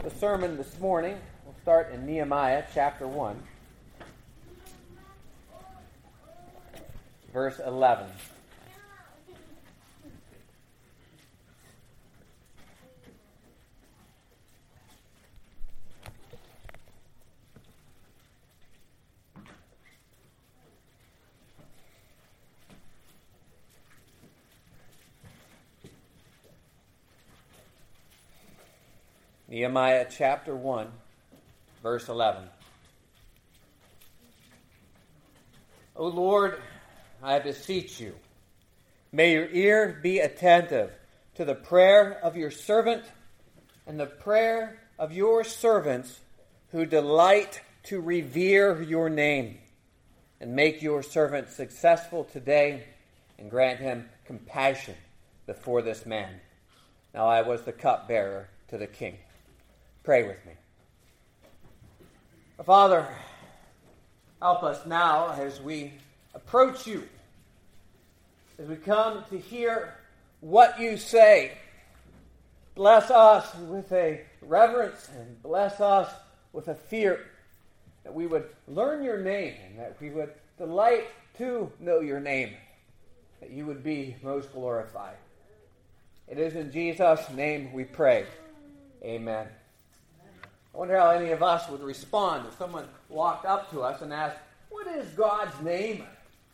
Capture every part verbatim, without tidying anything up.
The sermon this morning will start in Nehemiah chapter one, verse eleven. Nehemiah chapter one, verse eleven. O Lord, I beseech you, may your ear be attentive to the prayer of your servant and the prayer of your servants who delight to revere your name, and make your servant successful today, and grant him compassion before this man. Now I was the cupbearer to the king. Pray with me. Father, help us now as we approach you, as we come to hear what you say. Bless us with a reverence and bless us with a fear, that we would learn your name and that we would delight to know your name, that you would be most glorified. It is in Jesus' name we pray. Amen. I wonder how any of us would respond if someone walked up to us and asked, what is God's name?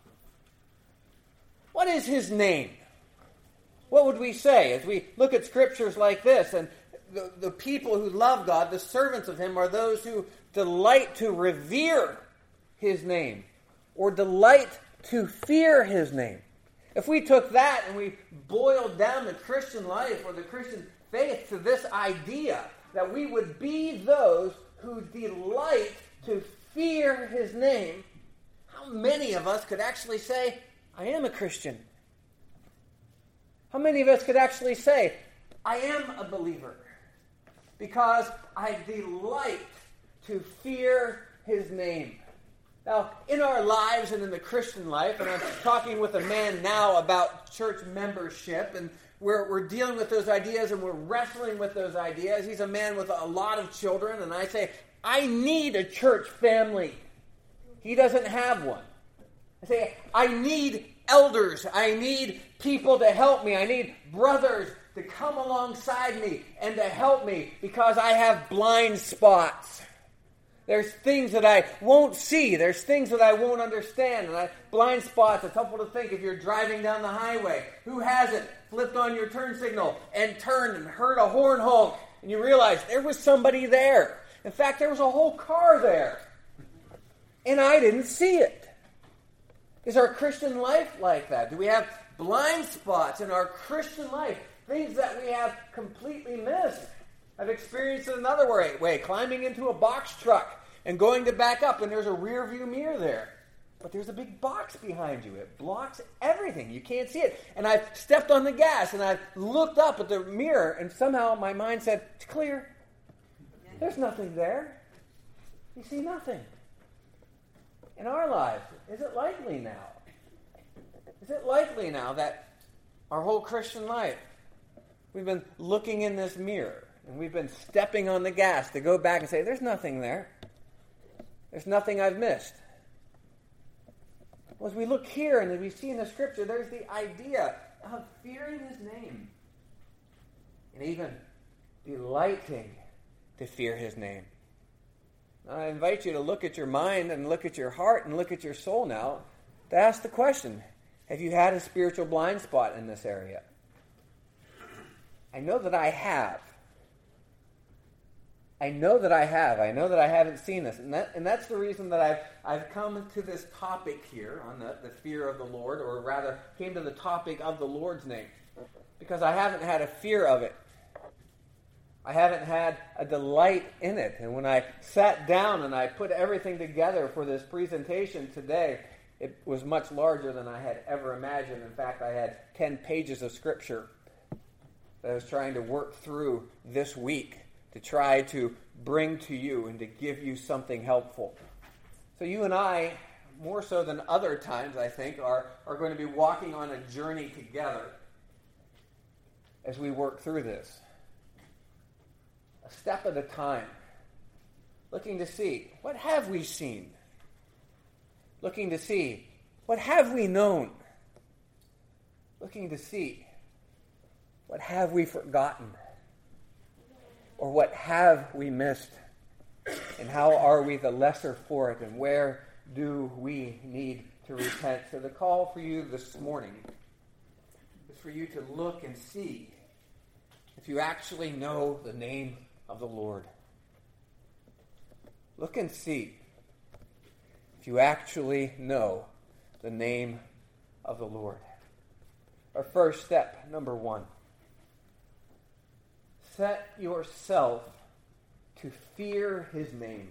What is his name? What would we say as we look at scriptures like this? And the, the people who love God, the servants of him, are those who delight to revere his name or delight to fear his name. If we took that and we boiled down the Christian life or the Christian faith to this idea, that we would be those who delight to fear his name, how many of us could actually say, I am a Christian? How many of us could actually say, I am a believer? Because I delight to fear his name. Now, in our lives and in the Christian life, and I'm talking with a man now about church membership, and We're, we're dealing with those ideas and we're wrestling with those ideas. He's a man with a lot of children, and I say, I need a church family. He doesn't have one. I say, I need elders. I need people to help me. I need brothers to come alongside me and to help me because I have blind spots. There's things that I won't see. There's things that I won't understand. And I, blind spots, it's helpful to think if you're driving down the highway. Who hasn't flipped on your turn signal and turned and heard a horn honk? And you realize there was somebody there. In fact, there was a whole car there. And I didn't see it. Is our Christian life like that? Do we have blind spots in our Christian life? Things that we have completely missed. I've experienced it another way, way, climbing into a box truck and going to back up, and there's a rear view mirror there. But there's a big box behind you. It blocks everything. You can't see it. And I've stepped on the gas, and I've looked up at the mirror, and somehow my mind said, it's clear. There's nothing there. You see nothing. In our lives, is it likely now? Is it likely now that our whole Christian life, we've been looking in this mirror, and we've been stepping on the gas to go back and say, there's nothing there. There's nothing I've missed. Well, as we look here and as we see in the scripture, there's the idea of fearing his name. And even delighting to fear his name. I invite you to look at your mind and look at your heart and look at your soul now to ask the question, have you had a spiritual blind spot in this area? I know that I have. I know that I have. I know that I haven't seen this. And that, and that's the reason that I've, I've come to this topic here on the, the fear of the Lord, or rather came to the topic of the Lord's name. Because I haven't had a fear of it. I haven't had a delight in it. And when I sat down and I put everything together for this presentation today, it was much larger than I had ever imagined. In fact, I had ten pages of scripture that I was trying to work through this week to try to bring to you and to give you something helpful. So you and I, more so than other times, I think, are, are going to be walking on a journey together as we work through this. a step at a time, looking to see, what have we seen? Looking to see, what have we known? Looking to see, what have we forgotten? Or what have we missed? And how are we the lesser for it? And where do we need to repent? So the call for you this morning is for you to look and see if you actually know the name of the Lord. Look and see if you actually know the name of the Lord. Our first step, number one. Set yourself to fear his name.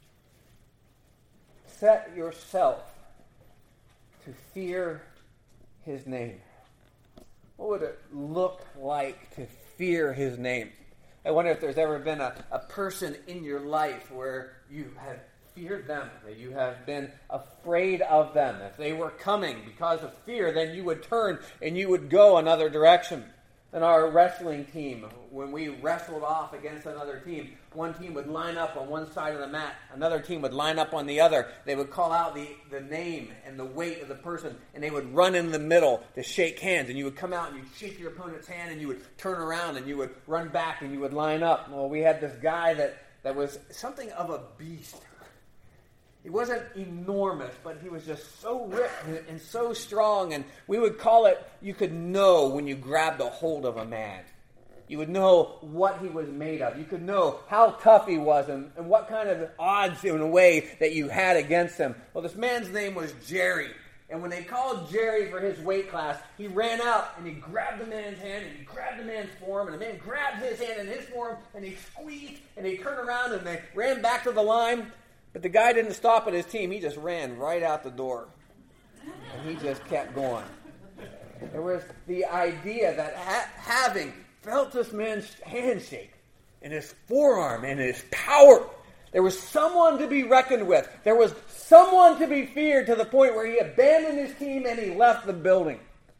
Set yourself to fear his name. What would it look like to fear his name? I wonder if there's ever been a, a person in your life where you have feared them, that you have been afraid of them. If they were coming because of fear, then you would turn and you would go another direction. In our wrestling team, when we wrestled off against another team, one team would line up on one side of the mat, another team would line up on the other. They would call out the, the name and the weight of the person, and they would run in the middle to shake hands. And you would come out and you'd shake your opponent's hand, and you would turn around and you would run back and you would line up. Well, we had this guy that, that was something of a beast. He wasn't enormous, but he was just so ripped and so strong. And we would call it, you could know when you grabbed a hold of a man. You would know what he was made of. You could know how tough he was and, and what kind of odds in a way that you had against him. Well, this man's name was Jerry. And when they called Jerry for his weight class, he ran out and he grabbed the man's hand and he grabbed the man's forearm. And the man grabbed his hand and his forearm and he squeezed and he turned around and they ran back to the line. But the guy didn't stop at his team. He just ran right out the door. And he just kept going. There was the idea that ha- having felt this man's handshake and his forearm and his power, there was someone to be reckoned with. There was someone to be feared to the point where he abandoned his team and he left the building.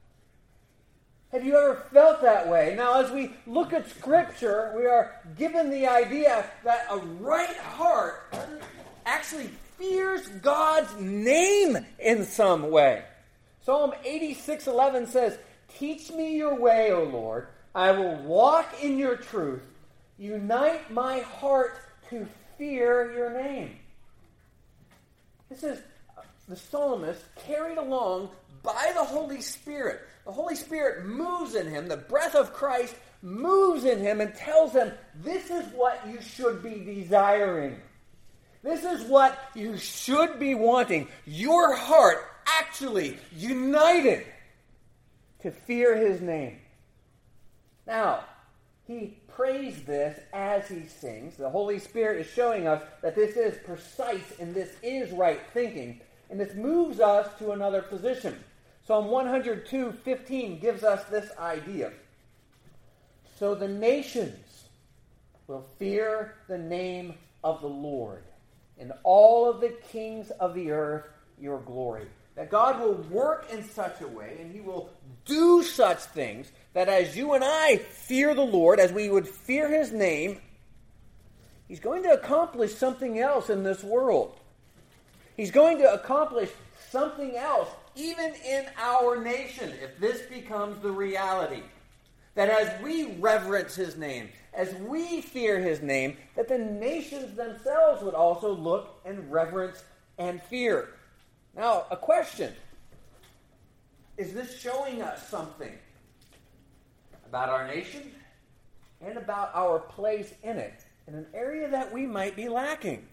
Have you ever felt that way? Now, as we look at Scripture, we are given the idea that a right heart actually fears God's name in some way. Psalm eighty-six eleven says, "Teach me your way, O Lord. I will walk in your truth. Unite my heart to fear your name." This is the psalmist carried along by the Holy Spirit. The Holy Spirit moves in him. The breath of Christ moves in him and tells him, this is what you should be desiring. This is what you should be wanting. Your heart actually united to fear his name. Now, he prays this as he sings. The Holy Spirit is showing us that this is precise and this is right thinking. And this moves us to another position. Psalm one oh two fifteen gives us this idea. So the nations will fear the name of the Lord, and all of the kings of the earth your glory. That God will work in such a way, and he will do such things, that as you and I fear the Lord, as we would fear his name, he's going to accomplish something else in this world. He's going to accomplish something else, even in our nation, if this becomes the reality. That as we reverence his name, as we fear his name, that the nations themselves would also look and reverence and fear. Now, a question. Is this showing us something about our nation and about our place in it, in an area that we might be lacking?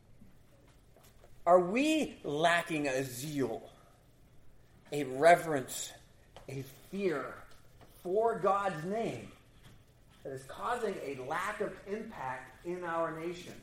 Are we lacking a zeal, a reverence, a fear for God's name that is causing a lack of impact in our nation?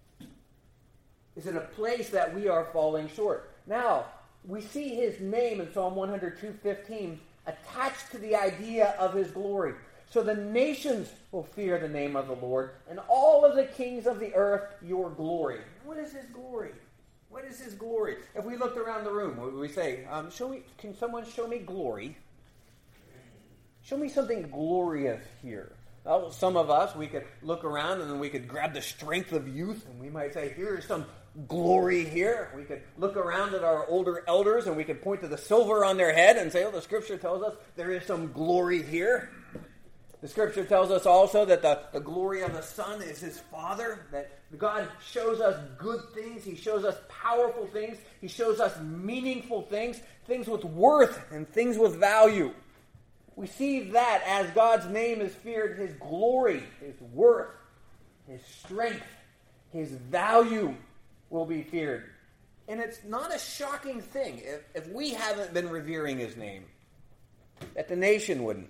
Is it a place that we are falling short? Now, we see his name in Psalm one oh two fifteen attached to the idea of his glory. So the nations will fear the name of the Lord, and all of the kings of the earth your glory. What is his glory? What is his glory? If we looked around the room, what would we say? Um, show me, can someone show me glory? Show me something glorious here. Well, some of us, we could look around and then we could grab the strength of youth and we might say, here's some glory here. We could look around at our older elders and we could point to the silver on their head and say, oh, the Scripture tells us there is some glory here. The Scripture tells us also that the, the glory of the Son is His Father, that God shows us good things. He shows us powerful things. He shows us meaningful things, things with worth and things with value. We see that as God's name is feared, His glory, His worth, His strength, His value will be feared. And it's not a shocking thing if, if we haven't been revering His name, that the nation wouldn't,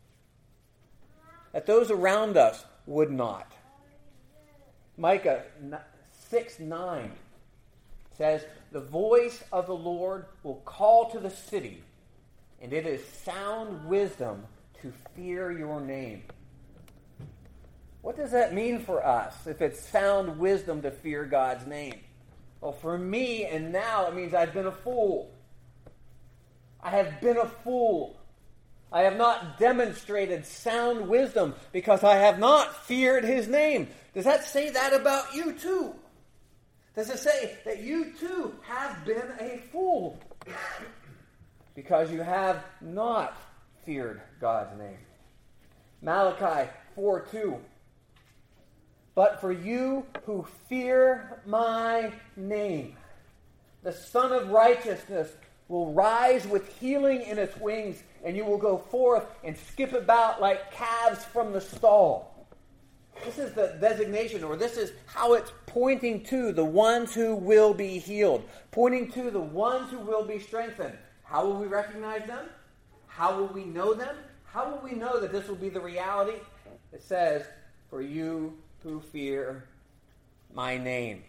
that those around us would not. Micah six nine says, the voice of the Lord will call to the city, and it is sound wisdom to fear your name. What does that mean for us if it's sound wisdom to fear God's name? Well, for me, and now it means I've been a fool. I have been a fool. I have not demonstrated sound wisdom because I have not feared His name. Does that say that about you too? Does it say that you too have been a fool? Because you have not feared God's name. Malachi four two. But for you who fear my name, the Son of Righteousness will rise with healing in its wings, and you will go forth and skip about like calves from the stall. This is the designation, or this is how it's pointing to the ones who will be healed, pointing to the ones who will be strengthened. How will we recognize them? How will we know them? How will we know that this will be the reality? It says, for you who fear my name.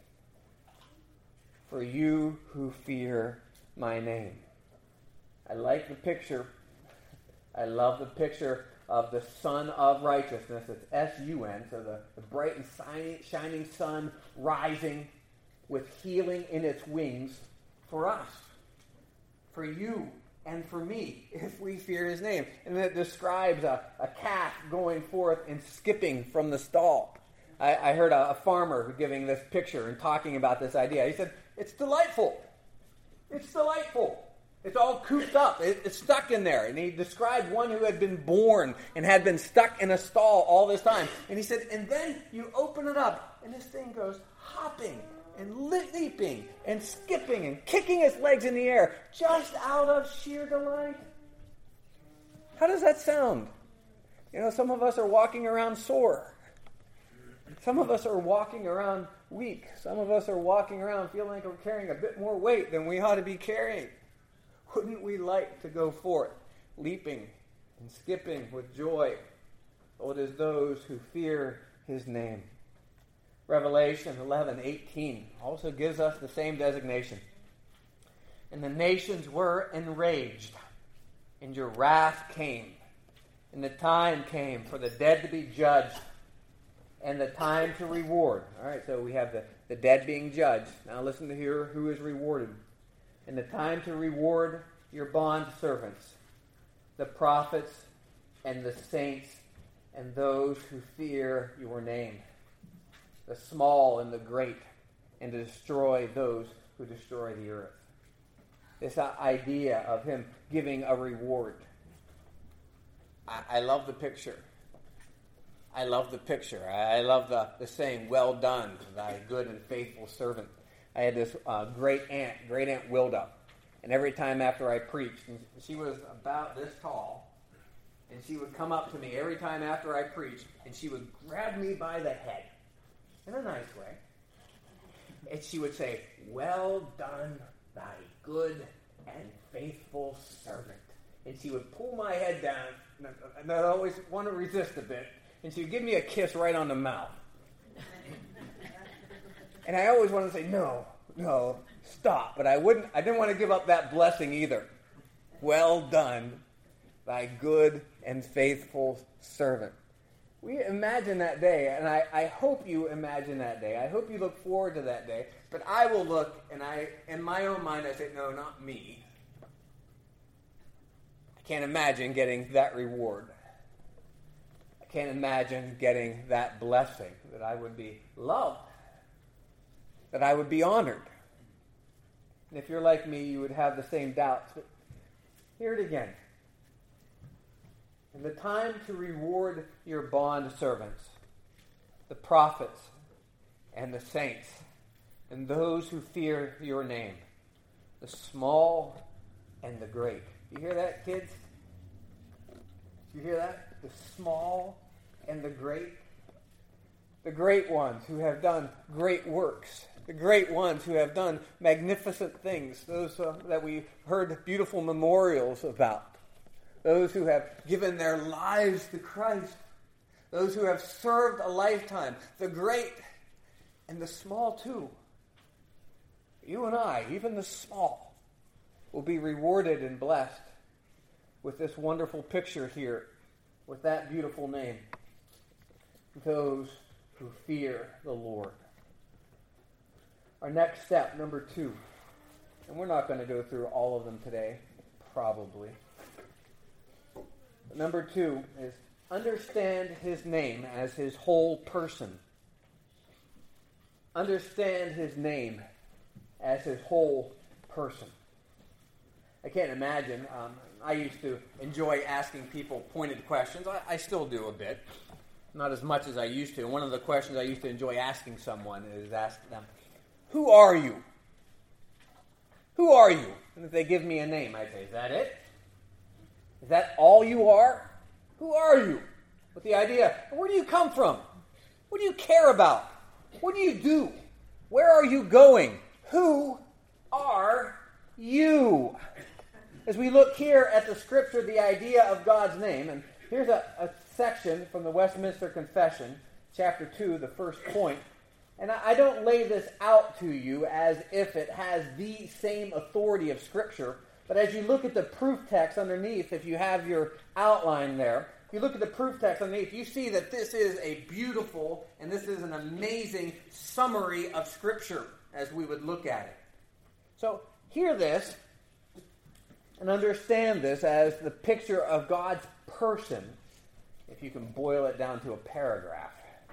For you who fear my name. I like the picture. I love the picture of the Son of Righteousness. It's S U N, so the, the bright and shining, shining sun rising with healing in its wings for us. For you and for me, if we fear His name. And it describes a, a calf going forth and skipping from the stall. I, I heard a, a farmer giving this picture and talking about this idea. He said, it's delightful. It's delightful. It's all cooped up. It, it's stuck in there. And he described one who had been born and had been stuck in a stall all this time. And he said, and then you open it up, and this thing goes hopping and leaping and skipping and kicking its legs in the air just out of sheer delight. How does that sound? You know, some of us are walking around sore. Some of us are walking around weak. Some of us are walking around feeling like we're carrying a bit more weight than we ought to be carrying. Wouldn't we like to go forth, leaping and skipping with joy? Oh, it is those who fear His name. Revelation eleven eighteen also gives us the same designation. And the nations were enraged, and your wrath came, and the time came for the dead to be judged, and the time to reward. All right, so we have the, the dead being judged. Now listen to here who is rewarded. And the time to reward your bond servants, the prophets and the saints, and those who fear your name, the small and the great, and to destroy those who destroy the earth. This idea of Him giving a reward. I, I love the picture. I love the picture. I love the, the saying, well done, thy good and faithful servant. I had this uh, great aunt, great aunt Wilda, and every time after I preached, and she was about this tall, and she would come up to me every time after I preached, and she would grab me by the head, in a nice way, and she would say, well done, thy good and faithful servant. And she would pull my head down, and I'd always want to resist a bit, and she would give me a kiss right on the mouth. And I always wanted to say, no, no, stop. But I wouldn't. I didn't want to give up that blessing either. Well done, thy good and faithful servant. We imagine that day, and I, I hope you imagine that day. I hope you look forward to that day. But I will look, and I, in my own mind, I say, no, not me. I can't imagine getting that reward. I can't imagine getting that blessing, that I would be loved, that I would be honored. And if you're like me, you would have the same doubts. But hear it again. In the time to reward your bond servants, the prophets and the saints, and those who fear your name, the small and the great. You hear that, kids? You hear that? The small and the great. The great ones who have done great works. The great ones who have done magnificent things. Those uh, that we heard beautiful memorials about. Those who have given their lives to Christ. Those who have served a lifetime. The great and the small too. You and I, even the small, will be rewarded and blessed with this wonderful picture here, with that beautiful name. Those who fear the Lord. Our next step, number two, and we're not going to go through all of them today, probably. But number two is understand his name as his whole person. Understand his name as his whole person. I can't imagine. Um, I used to enjoy asking people pointed questions. I, I still do a bit. Not as much as I used to. And one of the questions I used to enjoy asking someone is ask them, who are you? Who are you? And if they give me a name, I say, is that it? Is that all you are? Who are you? With the idea, where do you come from? What do you care about? What do you do? Where are you going? Who are you? As we look here at the scripture, the idea of God's name, and here's a, a section from the Westminster Confession, chapter two, the first point. And I, I don't lay this out to you as if it has the same authority of Scripture, but as you look at the proof text underneath, if you have your outline there, if you look at the proof text underneath, you see that this is a beautiful and this is an amazing summary of Scripture as we would look at it. So hear this and understand this as the picture of God's person, if you can boil it down to a paragraph.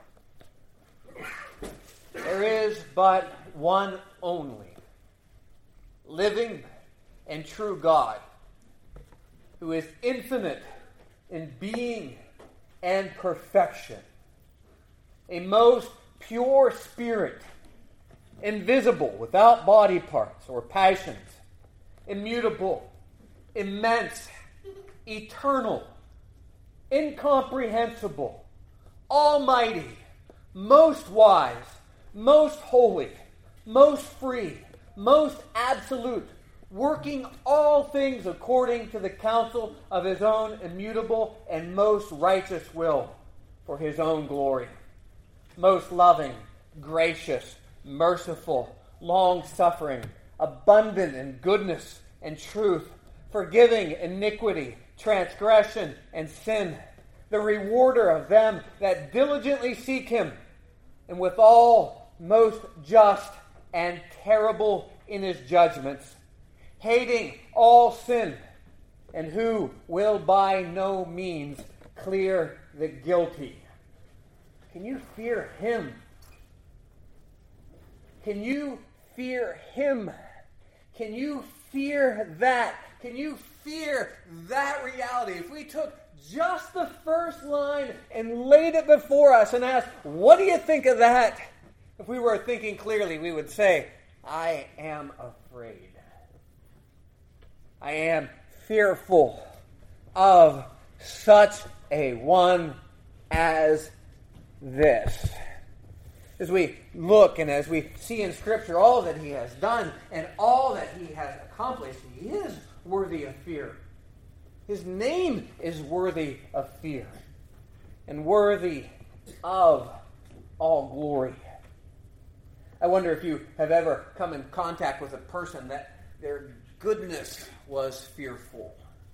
There is but one only, living and true God, who is infinite in being and perfection, a most pure spirit, invisible, without body parts or passions, immutable, immense, eternal, incomprehensible, almighty, most wise, most holy, most free, most absolute, working all things according to the counsel of his own immutable and most righteous will for his own glory, most loving, gracious, merciful, long-suffering, abundant in goodness and truth, forgiving iniquity, transgression, and sin, the rewarder of them that diligently seek him, and withal most just and terrible in his judgments, hating all sin, and who will by no means clear the guilty. Can you fear him? Can you fear him? Can you fear that? Can you fear that reality? If we took just the first line and laid it before us and asked, what do you think of that? If we were thinking clearly, we would say, I am afraid. I am fearful of such a one as this. As we look and as we see in Scripture all that he has done and all that he has accomplished, he is worthy of fear. His name is worthy of fear and worthy of all glory. I wonder if you have ever come in contact with a person that their goodness was fearful.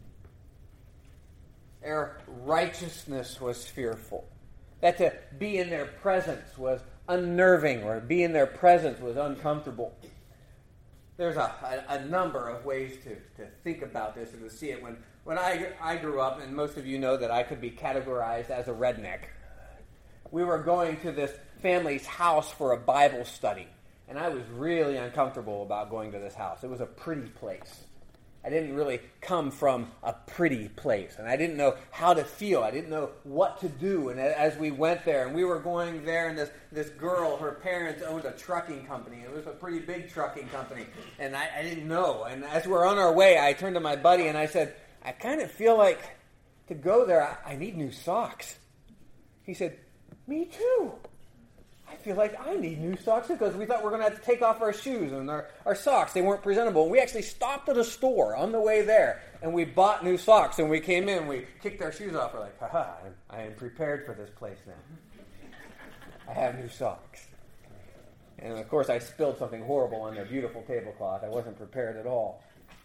Their righteousness was fearful. That to be in their presence was unnerving, or be in their presence was uncomfortable. There's a, a, a number of ways to, to think about this and to see it. When When I, I grew up, and most of you know that I could be categorized as a redneck, we were going to this family's house for a Bible study. And I was really uncomfortable about going to this house. It was a pretty place. I didn't really come from a pretty place. And I didn't know how to feel. I didn't know what to do. And as we went there, and we were going there, and this, this girl, her parents owned a trucking company. It was a pretty big trucking company. And I, I didn't know. And as we were on our way, I turned to my buddy and I said, I kind of feel like to go there, I, I need new socks. He said, me too. I feel like I need new socks because we thought we were going to have to take off our shoes and our, our socks. They weren't presentable. And we actually stopped at a store on the way there, and we bought new socks. And we came in, we kicked our shoes off. We're like, haha, I am prepared for this place now. I have new socks. And, of course, I spilled something horrible on their beautiful tablecloth. I wasn't prepared at all.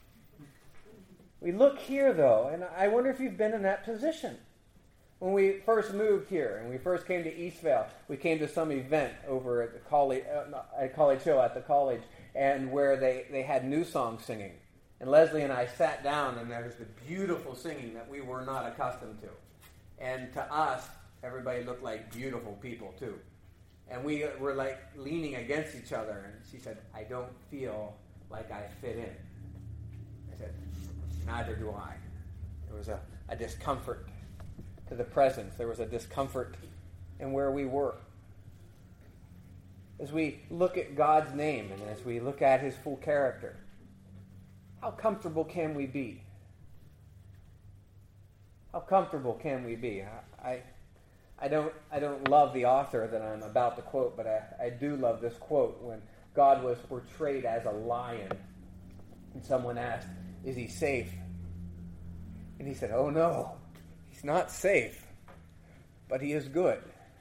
We look here, though, and I wonder if you've been in that position. When we first moved here and we first came to Eastvale, we came to some event over at the college, uh, at College Hill at the college, and where they, they had new songs singing. And Leslie and I sat down, and there was the beautiful singing that we were not accustomed to. And to us, everybody looked like beautiful people too. And we were like leaning against each other, and she said, I don't feel like I fit in. I said, neither do I. There was a, a discomfort to the presence. There was a discomfort in where we were. As we look at God's name and as we look at his full character, how comfortable can we be? How comfortable can we be? I, I, I don't I don't love the author that I'm about to quote, but I, I do love this quote when God was portrayed as a lion and someone asked, is he safe? And he said, oh no. He's not safe, but he is good.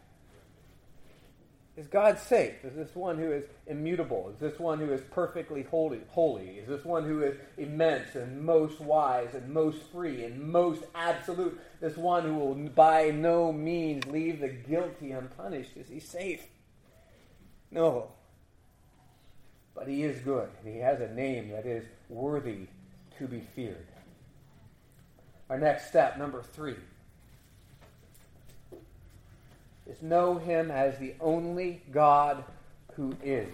Is God safe? Is this one who is immutable? Is this one who is perfectly holy? Holy? Is this one who is immense and most wise and most free and most absolute? This one who will by no means leave the guilty unpunished? Is he safe? No. But he is good. He has a name that is worthy to be feared. Our next step, number three, is know him as the only God who is.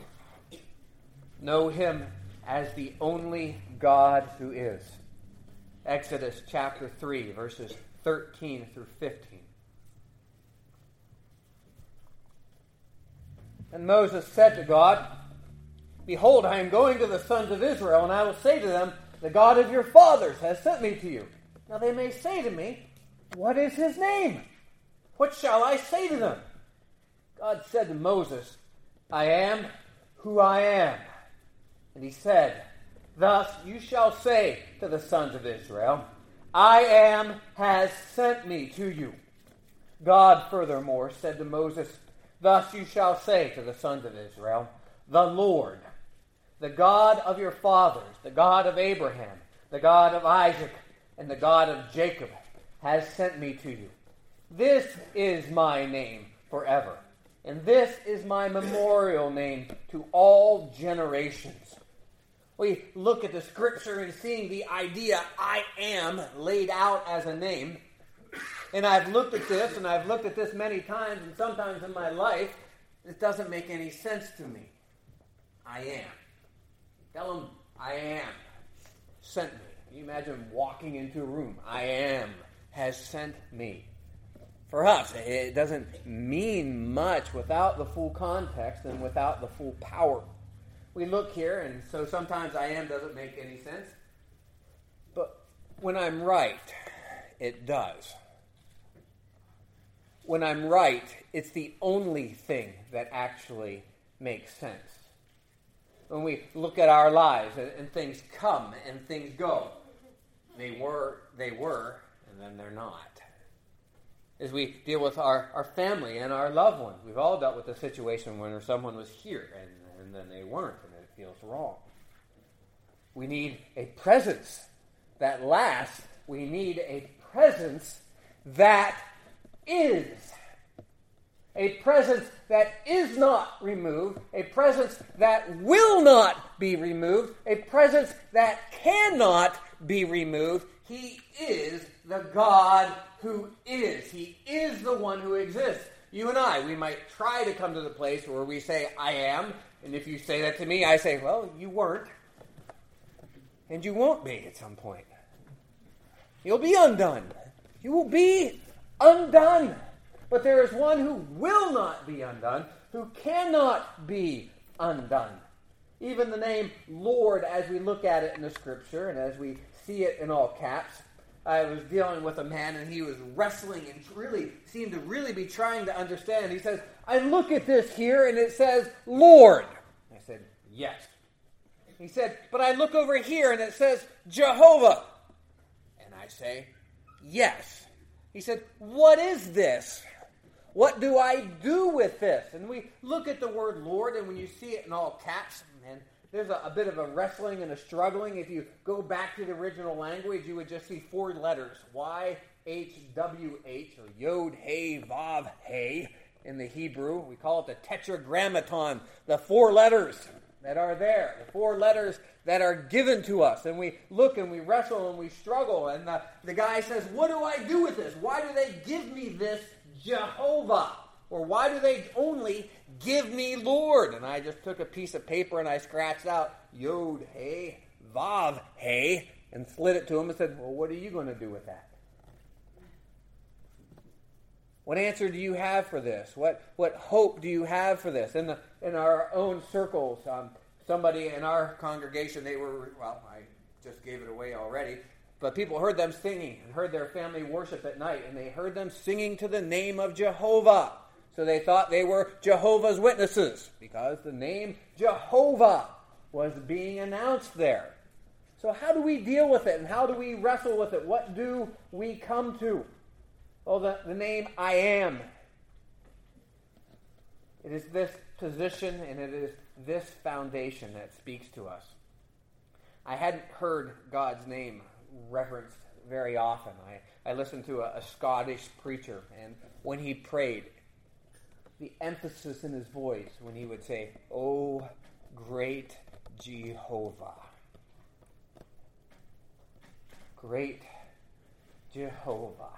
Know him as the only God who is. Exodus chapter three, verses thirteen through fifteen. And Moses said to God, behold, I am going to the sons of Israel, and I will say to them, the God of your fathers has sent me to you. Now they may say to me, what is his name? What shall I say to them? God said to Moses, I am who I am. And he said, thus you shall say to the sons of Israel, I am has sent me to you. God furthermore said to Moses, thus you shall say to the sons of Israel, the Lord, the God of your fathers, the God of Abraham, the God of Isaac, and the God of Jacob, has sent me to you. This is my name forever, and this is my memorial name to all generations. We look at the scripture and seeing the idea I am laid out as a name, and I've looked at this, and I've looked at this many times, and sometimes in my life, it doesn't make any sense to me. I am. Tell them, I am. Sent me. Can you imagine walking into a room? I am has sent me. For us, it doesn't mean much without the full context and without the full power. We look here, and so sometimes I am doesn't make any sense. But when I'm right, it does. When I'm right, it's the only thing that actually makes sense. When we look at our lives and, and things come and things go, they were, they were, and then they're not. As we deal with our, our family and our loved ones, we've all dealt with a situation where someone was here and, and then they weren't, and it feels wrong. We need a presence that lasts. We need a presence that is. A presence that is not removed, a presence that will not be removed, a presence that cannot be removed. He is the God who is. He is the one who exists. You and I, we might try to come to the place where we say, I am. And if you say that to me, I say, well, you weren't. And you won't be at some point. You'll be undone. You will be undone. But there is one who will not be undone, who cannot be undone. Even the name Lord, as we look at it in the Scripture, and as we see it in all caps, I was dealing with a man, and he was wrestling and really seemed to really be trying to understand. He says, I look at this here, and it says Lord. I said, yes. He said, but I look over here, and it says Jehovah. And I say, yes. He said, what is this? What do I do with this? And we look at the word Lord, and when you see it in all caps, man, there's a, a bit of a wrestling and a struggling. If you go back to the original language, you would just see four letters, Y H W H, or Yod, He, Vav, He, in the Hebrew. We call it the tetragrammaton, the four letters that are there, the four letters that are given to us. And we look and we wrestle and we struggle. And the, the guy says, what do I do with this? Why do they give me this Jehovah? Or why do they only give me Lord? And I just took a piece of paper and I scratched out Yod, He, Vav, He, and slid it to him and said, well, what are you going to do with that? What answer do you have for this? What what hope do you have for this? In the in our own circles, um, somebody in our congregation, they were, well, I just gave it away already, but people heard them singing and heard their family worship at night, and they heard them singing to the name of Jehovah. So they thought they were Jehovah's Witnesses because the name Jehovah was being announced there. So how do we deal with it, and how do we wrestle with it? What do we come to? Well, the, the name I am. It is this position and it is this foundation that speaks to us. I hadn't heard God's name referenced very often. I, I listened to a, a Scottish preacher, and when he prayed, the emphasis in his voice when he would say, "Oh, great Jehovah. Great Jehovah."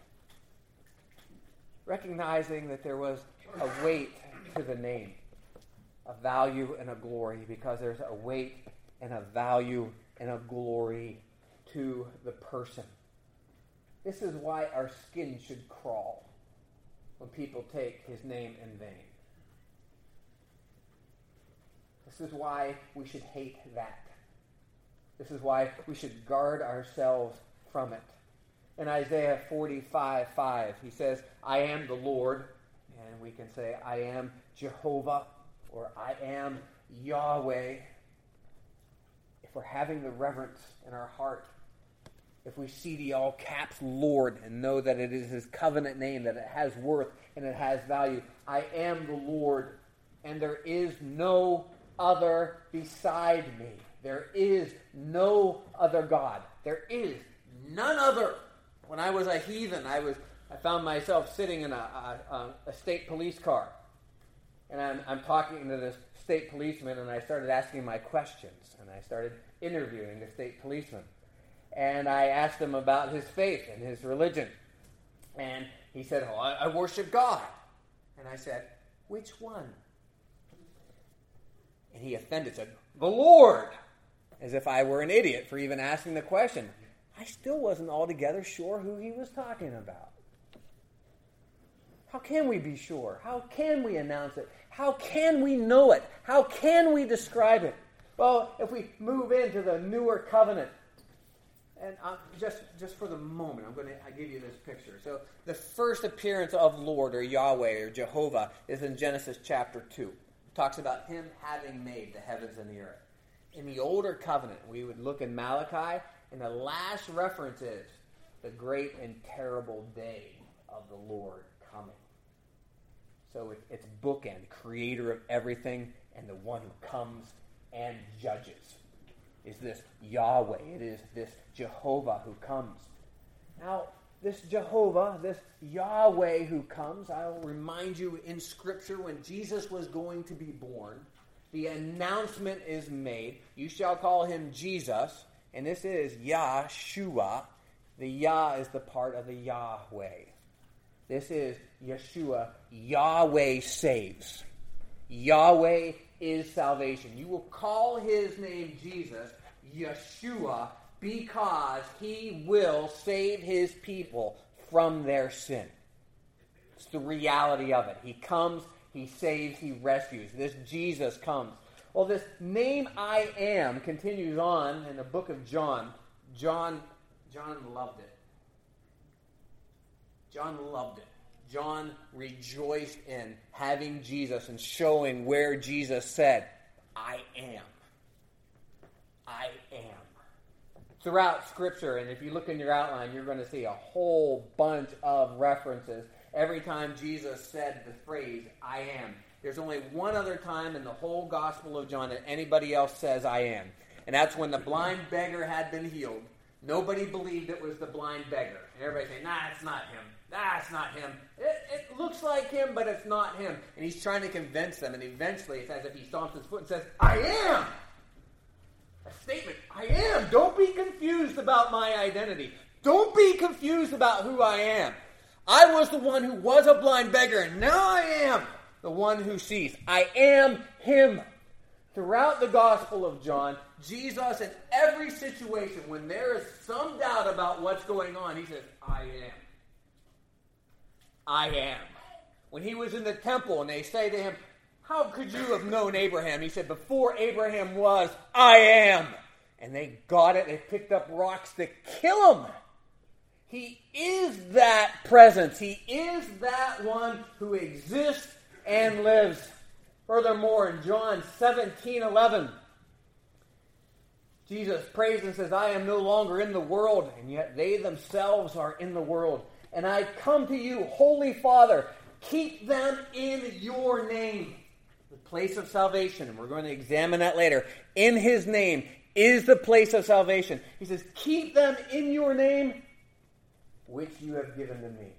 Recognizing that there was a weight to the name, a value and a glory, because there's a weight and a value and a glory to the person. This is why our skin should crawl when people take his name in vain. This is why we should hate that. This is why we should guard ourselves from it. In Isaiah forty-five five, he says, I am the Lord, and we can say, I am Jehovah, or I am Yahweh. If we're having the reverence in our heart, if we see the all caps Lord and know that it is his covenant name, that it has worth and it has value, I am the Lord, and there is no other beside me. There is no other God. There is none other. When I was a heathen, I was I found myself sitting in a, a, a state police car. And I'm, I'm talking to this state policeman, and I started asking my questions. And I started interviewing the state policeman. And I asked him about his faith and his religion. And he said, oh, I, I worship God. And I said, which one? And he offended, said, the Lord. As if I were an idiot for even asking the question. I still wasn't altogether sure who he was talking about. How can we be sure? How can we announce it? How can we know it? How can we describe it? Well, if we move into the newer covenant, and uh, just, just for the moment, I'm going to I give you this picture. So the first appearance of Lord or Yahweh or Jehovah is in Genesis chapter two. It talks about him having made the heavens and the earth. In the older covenant, we would look in Malachi, and the last reference is the great and terrible day of the Lord coming. So it, it's bookend, creator of everything, and the one who comes and judges. Is this Yahweh? It is this Jehovah who comes. Now, this Jehovah, this Yahweh who comes, I'll remind you in Scripture when Jesus was going to be born, the announcement is made, you shall call him Jesus, and this is Yahshua, The Yah is the part of the Yahweh. This is Yeshua. Yahweh saves. Yahweh is salvation. You will call his name Jesus, Yeshua, because he will save his people from their sin. It's the reality of it. He comes, he saves, he rescues. This Jesus comes. Well, this name I am continues on in the book of John. John, John loved it. John loved it. John rejoiced in having Jesus and showing where Jesus said, I am. I am. Throughout Scripture, and if you look in your outline, you're going to see a whole bunch of references. Every time Jesus said the phrase, I am. There's only one other time in the whole Gospel of John that anybody else says, I am. And that's when the blind beggar had been healed. Nobody believed it was the blind beggar. And everybody saying, nah, it's not him. Nah, it's not him. It, it looks like him, but it's not him. And he's trying to convince them. And eventually, it's as if he stomps his foot and says, I am. A statement, I am. Don't be confused about my identity. Don't be confused about who I am. I was the one who was a blind beggar, and now I am the one who sees. I am him. Throughout the Gospel of John, Jesus, in every situation, when there is some doubt about what's going on, he says, I am. I am. When he was in the temple and they say to him, how could you have known Abraham? He said, before Abraham was, I am. And they got it. They picked up rocks to kill him. He is that presence. He is that one who exists and lives. Furthermore, in John seventeen eleven, Jesus prays and says, I am no longer in the world, and yet they themselves are in the world. And I come to you, Holy Father, keep them in your name. The place of salvation, and we're going to examine that later. In his name is the place of salvation. He says, keep them in your name, which you have given to me.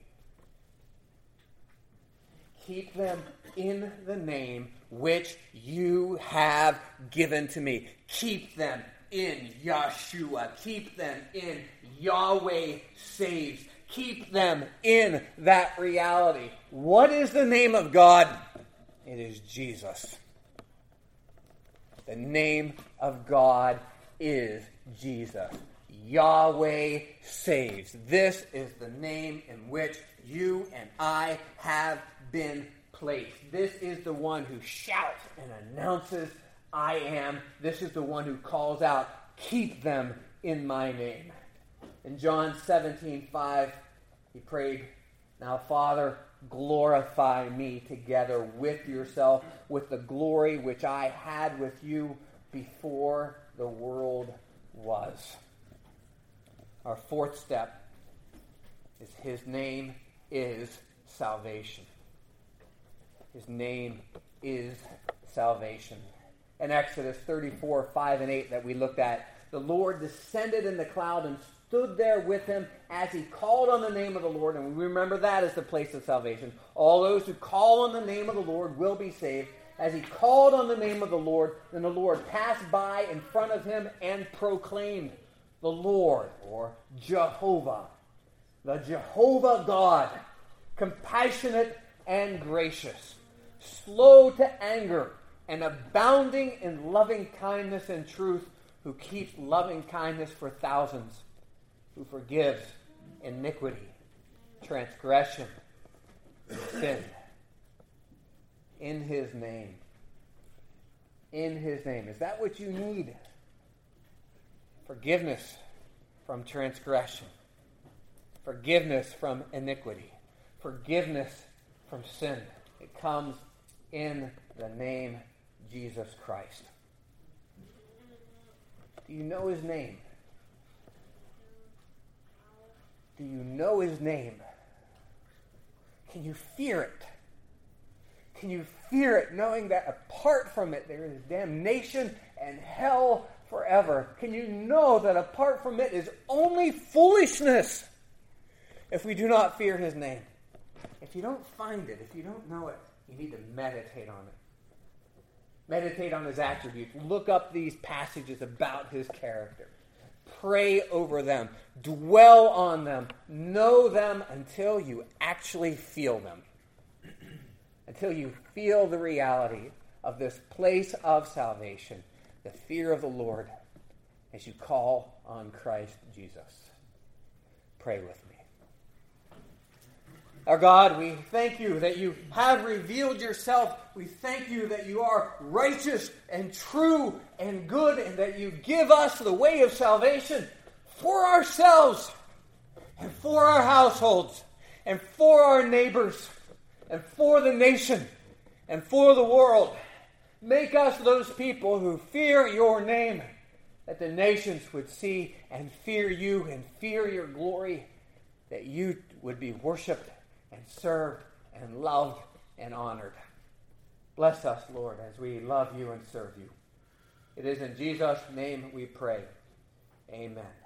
Keep them in the name which you have given to me. Keep them in Yeshua. Keep them in Yahweh saves. Keep them in that reality. What is the name of God? It is Jesus. The name of God is Jesus. Yahweh saves. This is the name in which you and I have been placed. This is the one who shouts and announces, I am. This is the one who calls out, keep them in my name. In John seventeen five, he prayed, now, Father, glorify me together with yourself, with the glory which I had with you before the world was. Our fourth step is his name is salvation. His name is salvation. In Exodus thirty-four, five and eight that we looked at, the Lord descended in the cloud and stood there with him as he called on the name of the Lord. And we remember that as the place of salvation. All those who call on the name of the Lord will be saved. As he called on the name of the Lord, then the Lord passed by in front of him and proclaimed, the Lord, or Jehovah, the Jehovah God, compassionate and gracious, slow to anger, and abounding in loving kindness and truth, who keeps loving kindness for thousands, who forgives iniquity, transgression, and sin. In his name. In his name. Is that what you need? Forgiveness from transgression. Forgiveness from iniquity. Forgiveness from sin. It comes in the name Jesus Christ. Do you know his name? Do you know his name? Can you fear it? Can you fear it, knowing that apart from it there is damnation and hell forever? Can you know that apart from it is only foolishness if we do not fear his name? If you don't find it, if you don't know it, you need to meditate on it. Meditate on his attributes. Look up these passages about his character. pray over them, dwell on them, know them until you actually feel them. Until you feel the reality of this place of salvation, the fear of the Lord, as you call on Christ Jesus. Pray with me. Our God, we thank you that you have revealed yourself. We thank you that you are righteous and true and good, and that you give us the way of salvation for ourselves and for our households and for our neighbors and for the nation and for the world. Make us those people who fear your name, that the nations would see and fear you and fear your glory, that you would be worshipped and served and loved and honored. Bless us, Lord, as we love you and serve you. It is in Jesus' name we pray. Amen.